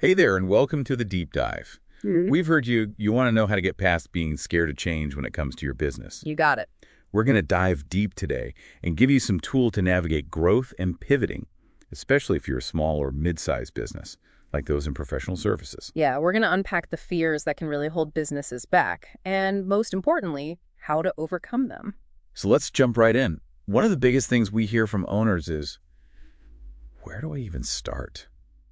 Hey there, and welcome to the Deep Dive. Mhm. We've heard you want to know how to get past being scared of change when it comes to your business. You got it. We're going to dive deep today and give you some tool to navigate growth and pivoting, especially if you're a small or mid-sized business, like those in professional services. Yeah, we're going to unpack the fears that can really hold businesses back, and most importantly, how to overcome them. So let's jump right in. One of the biggest things we hear from owners is, where do I even start?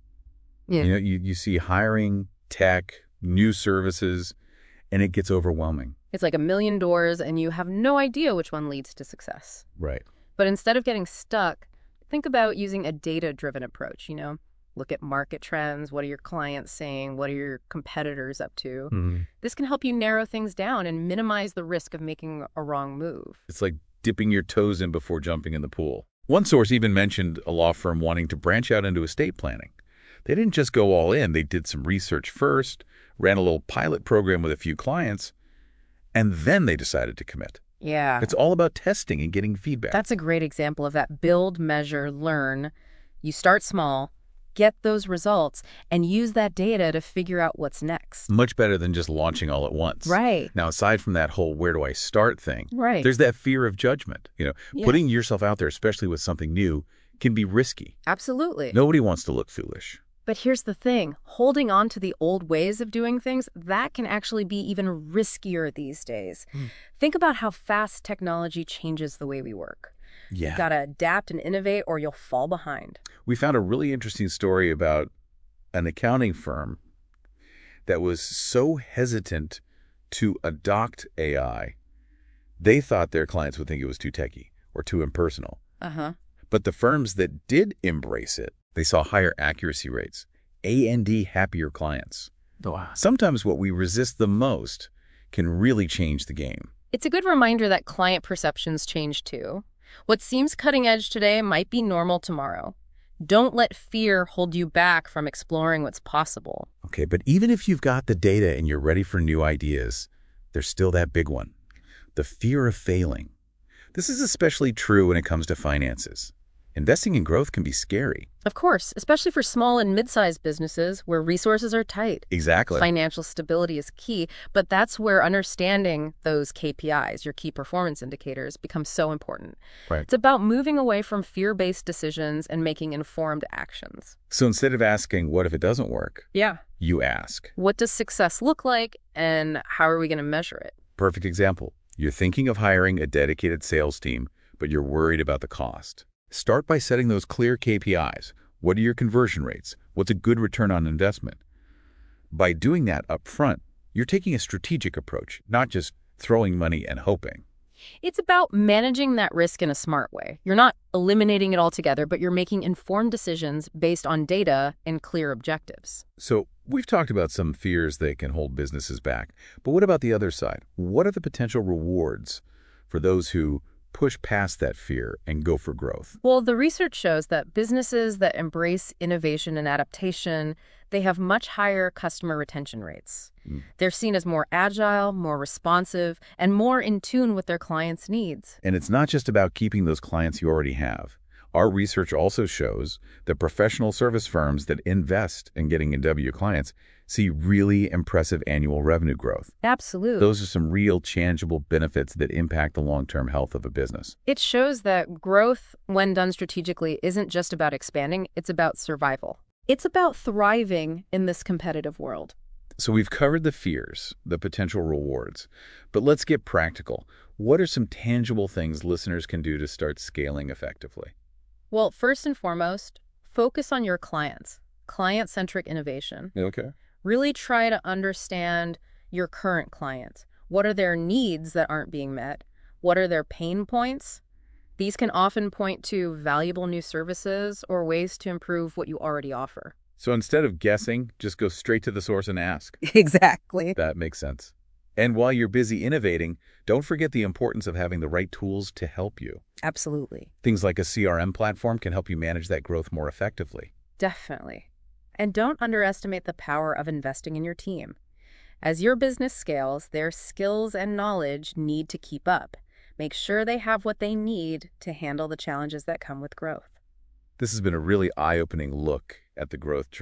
Yeah. You see hiring, tech, new services, and it gets overwhelming. It's like a million doors, and you have no idea which one leads to success. Right. But instead of getting stuck, think about using a data-driven approach, Look at market trends. What are your clients saying? What are your competitors up to? Mhm. This can help you narrow things down and minimize the risk of making a wrong move. It's like dipping your toes in before jumping in the pool. One source even mentioned a law firm wanting to branch out into estate planning. They didn't just go all in. They did some research first, ran a little pilot program with a few clients, and then they decided to commit. Yeah. It's all about testing and getting feedback. That's a great example of that build, measure, learn. You start small, get those results, and use that data to figure out what's next. Much better than just launching all at once. Right. Now, aside from that whole where do I start thing, Right. there's that fear of judgment. Yeah. Putting yourself out there, especially with something new, can be risky. Absolutely. Nobody wants to look foolish. But here's the thing. Holding on to the old ways of doing things, that can actually be even riskier these days. Think about how fast technology changes the way we work. Yeah. You've got to adapt and innovate or you'll fall behind. We found a really interesting story about an accounting firm that was so hesitant to adopt AI, they thought their clients would think it was too techy or too impersonal. Uh-huh. But the firms that did embrace it, they saw higher accuracy rates, A&D happier clients. Wow. Sometimes what we resist the most can really change the game. It's a good reminder that client perceptions change too. What seems cutting edge today might be normal tomorrow. Don't let fear hold you back from exploring what's possible. Okay, but even if you've got the data and you're ready for new ideas, there's still that big one, the fear of failing. This is especially true when it comes to finances. Investing in growth can be scary. Of course, especially for small and mid-sized businesses where resources are tight. Exactly. Financial stability is key, but that's where understanding those KPIs, your key performance indicators, becomes so important. Right. It's about moving away from fear-based decisions and making informed actions. So instead of asking, what if it doesn't work? Yeah. You ask. What does success look like, and how are we going to measure it? Perfect example. You're thinking of hiring a dedicated sales team, but you're worried about the cost. Start by setting those clear KPIs. What are your conversion rates? What's a good return on investment? By doing that up front, you're taking a strategic approach, not just throwing money and hoping. It's about managing that risk in a smart way. You're not eliminating it altogether, but you're making informed decisions based on data and clear objectives. So we've talked about some fears that can hold businesses back, but what about the other side? What are the potential rewards for those who push past that fear and go for growth? Well, the research shows that businesses that embrace innovation and adaptation, they have much higher customer retention rates. They're seen as more agile, more responsive, and more in tune with their clients' needs. And it's not just about keeping those clients you already have. Our research also shows that professional service firms that invest in getting W clients see really impressive annual revenue growth. Absolutely. Those are some real tangible benefits that impact the long-term health of a business. It shows that growth, when done strategically, isn't just about expanding, it's about survival. It's about thriving in this competitive world. So we've covered the fears, the potential rewards, but let's get practical. What are some tangible things listeners can do to start scaling effectively? Well, first and foremost, focus on your clients. Client-centric innovation. Okay. Really try to understand your current clients. What are their needs that aren't being met? What are their pain points? These can often point to valuable new services or ways to improve what you already offer. So instead of guessing, just go straight to the source and ask. Exactly. That makes sense. And while you're busy innovating, don't forget the importance of having the right tools to help you. Absolutely. Things like a CRM platform can help you manage that growth more effectively. Definitely. And don't underestimate the power of investing in your team. As your business scales, their skills and knowledge need to keep up. Make sure they have what they need to handle the challenges that come with growth. This has been a really eye-opening look at the growth journey.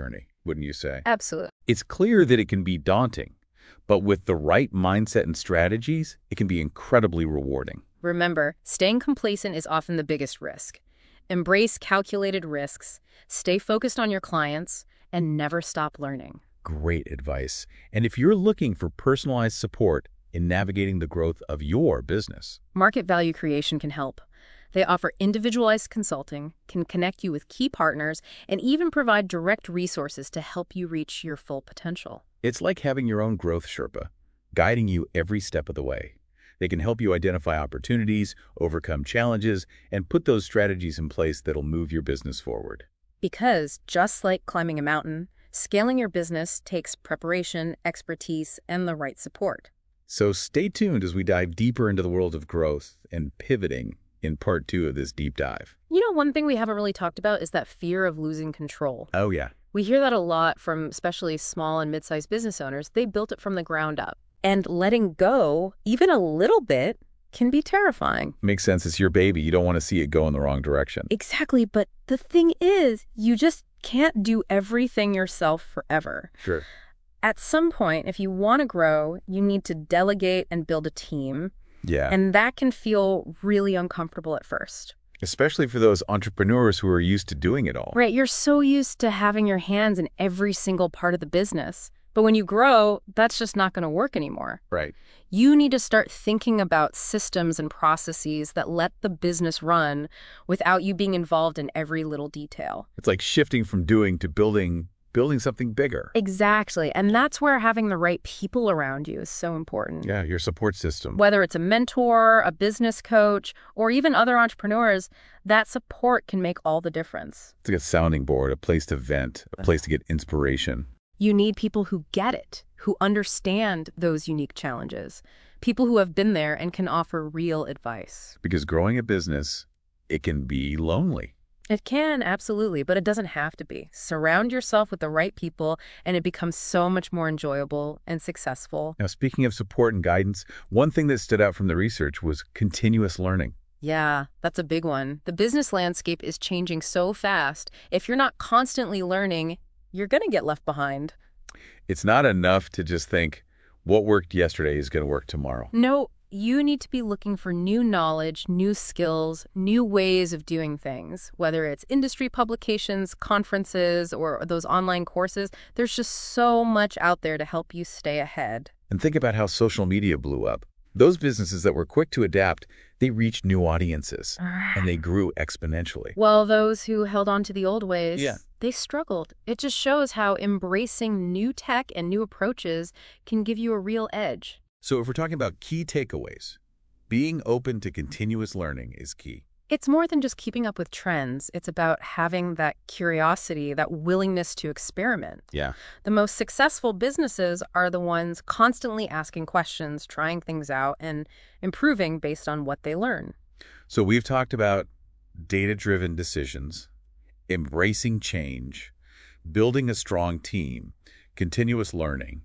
wouldn't you say? Absolutely. It's clear that it can be daunting, but with the right mindset and strategies, it can be incredibly rewarding. Remember, staying complacent is often the biggest risk. Embrace calculated risks, stay focused on your clients, and never stop learning. Great advice. And if you're looking for personalized support in navigating the growth of your business, Market Value Creation can help. They offer individualized consulting, can connect you with key partners, and even provide direct resources to help you reach your full potential. it's like having your own growth Sherpa, guiding you every step of the way. They can help you identify opportunities, overcome challenges, and put those strategies in place that'll move your business forward. Because, just like climbing a mountain, scaling your business takes preparation, expertise, and the right support. So stay tuned as we dive deeper into the world of growth and pivoting in part 2 of this deep dive. You know, one thing we haven't really talked about is that fear of losing control. Oh, yeah. We hear that a lot from especially small and mid-sized business owners. They built it from the ground up. And letting go, even a little bit, can be terrifying. Makes sense. It's your baby. You don't want to see it go in the wrong direction. Exactly, but the thing is, you just can't do everything yourself forever. Sure. At some point, if you want to grow, you need to delegate and build a team. Yeah. And that can feel really uncomfortable at first. Especially for those entrepreneurs who are used to doing it all. Right, you're so used to having your hands in every single part of the business. But when you grow, that's just not going to work anymore. Right. You need to start thinking about systems and processes that let the business run without you being involved in every little detail. It's like shifting from doing to building something bigger. Exactly. And that's where having the right people around you is so important. Yeah, your support system. Whether it's a mentor, a business coach, or even other entrepreneurs, that support can make all the difference. It's like a sounding board, a place to vent, a place to get inspiration. You need people who get it, who understand those unique challenges, people who have been there and can offer real advice. Because growing a business, it can be lonely. It can, absolutely, but it doesn't have to be. Surround yourself with the right people, and it becomes so much more enjoyable and successful. Now, speaking of support and guidance, one thing that stood out from the research was continuous learning. Yeah, that's a big one. The business landscape is changing so fast. If you're not constantly learning, you're going to get left behind. It's not enough to just think, what worked yesterday is going to work tomorrow. No, you need to be looking for new knowledge, new skills, new ways of doing things. Whether it's industry publications, conferences, or those online courses, there's just so much out there to help you stay ahead. And think about how social media blew up. Those businesses that were quick to adapt, they reached new audiences, and they grew exponentially. Well, those who held on to the old ways, Yeah. they struggled. It just shows how embracing new tech and new approaches can give you a real edge. So if we're talking about key takeaways, being open to continuous learning is key. It's more than just keeping up with trends. It's about having that curiosity, that willingness to experiment. Yeah. The most successful businesses are the ones constantly asking questions, trying things out, and improving based on what they learn. So we've talked about data-driven decisions, embracing change, building a strong team, continuous learning.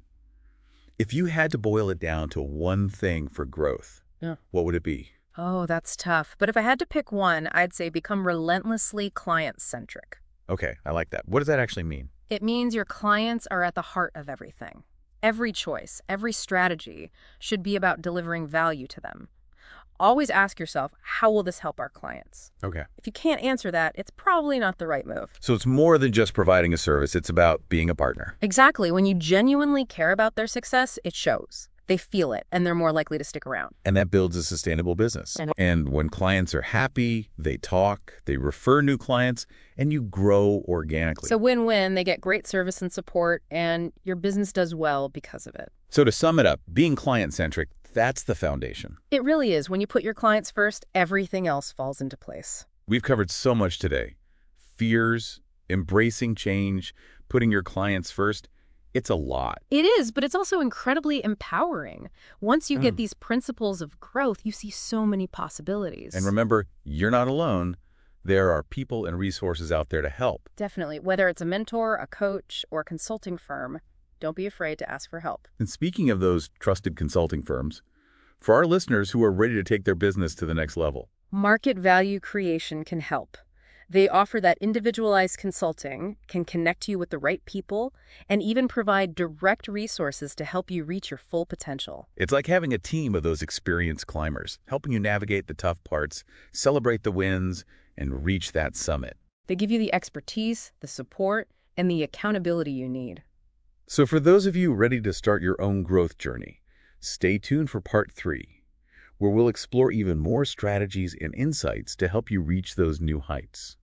If you had to boil it down to one thing for growth, what would it be? Oh, that's tough. But if I had to pick one, I'd say become relentlessly client-centric. Okay, I like that. What does that actually mean? It means your clients are at the heart of everything. Every choice, every strategy should be about delivering value to them. Always ask yourself, how will this help our clients? Okay. If you can't answer that, it's probably not the right move. So it's more than just providing a service. It's about being a partner. Exactly. When you genuinely care about their success, it shows. They feel it, and they're more likely to stick around. And that builds a sustainable business. And when clients are happy, they talk, they refer new clients, and you grow organically. So win-win, they get great service and support, and your business does well because of it. So to sum it up, being client-centric, that's the foundation. It really is. When you put your clients first, everything else falls into place. We've covered so much today. Fears, embracing change, putting your clients first. It's a lot. It is, but it's also incredibly empowering. Once you get these principles of growth, you see so many possibilities. And remember, you're not alone. There are people and resources out there to help. Definitely. Whether it's a mentor, a coach, or a consulting firm, don't be afraid to ask for help. And speaking of those trusted consulting firms, for our listeners who are ready to take their business to the next level, Market Value Creation can help. They offer that individualized consulting, can connect you with the right people, and even provide direct resources to help you reach your full potential. It's like having a team of those experienced climbers, helping you navigate the tough parts, celebrate the wins, and reach that summit. They give you the expertise, the support, and the accountability you need. So for those of you ready to start your own growth journey, stay tuned for part 3, where we'll explore even more strategies and insights to help you reach those new heights.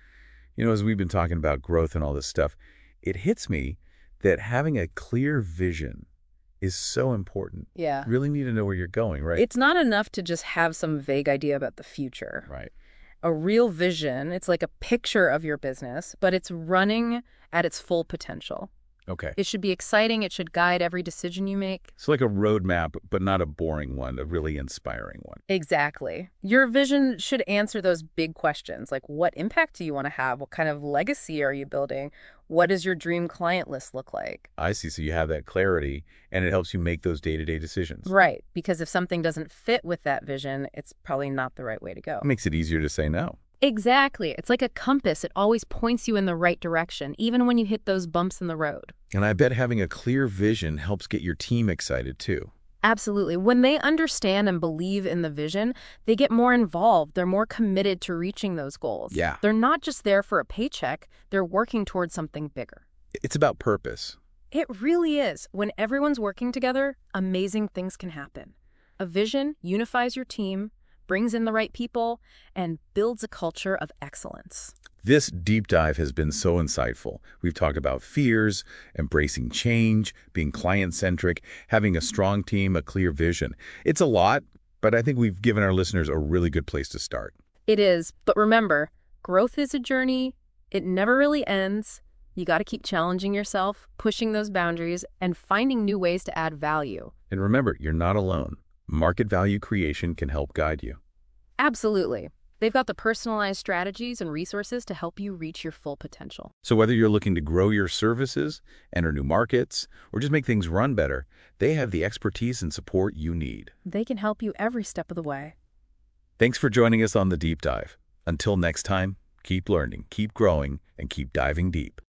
As we've been talking about growth and all this stuff, it hits me that having a clear vision is so important. Yeah. You really need to know where you're going, right? It's not enough to just have some vague idea about the future. Right. A real vision, it's like a picture of your business, but it's running at its full potential. Okay. It should be exciting. It should guide every decision you make. It's like a roadmap, but not a boring one, a really inspiring one. Exactly. Your vision should answer those big questions, like what impact do you want to have? What kind of legacy are you building? What does your dream client list look like? I see. So you have that clarity, and it helps you make those day-to-day decisions. Right. Because if something doesn't fit with that vision, it's probably not the right way to go. It makes it easier to say no. Exactly. It's like a compass. It always points you in the right direction, even when you hit those bumps in the road. And I bet having a clear vision helps get your team excited too. Absolutely. When they understand and believe in the vision, they get more involved. They're more committed to reaching those goals. Yeah. They're not just there for a paycheck. They're working towards something bigger. It's about purpose. It really is. When everyone's working together, amazing things can happen. A vision unifies your team, brings in the right people, and builds a culture of excellence. This deep dive has been so insightful. We've talked about fears, embracing change, being client-centric, having a strong team, a clear vision. It's a lot, but I think we've given our listeners a really good place to start. It is, but remember, growth is a journey. It never really ends. You got to keep challenging yourself, pushing those boundaries, and finding new ways to add value. And remember, you're not alone. Market Value Creation can help guide you. Absolutely. They've got the personalized strategies and resources to help you reach your full potential. So whether you're looking to grow your services, enter new markets, or just make things run better, they have the expertise and support you need. They can help you every step of the way. Thanks for joining us on The Deep Dive. Until next time, keep learning, keep growing, and keep diving deep.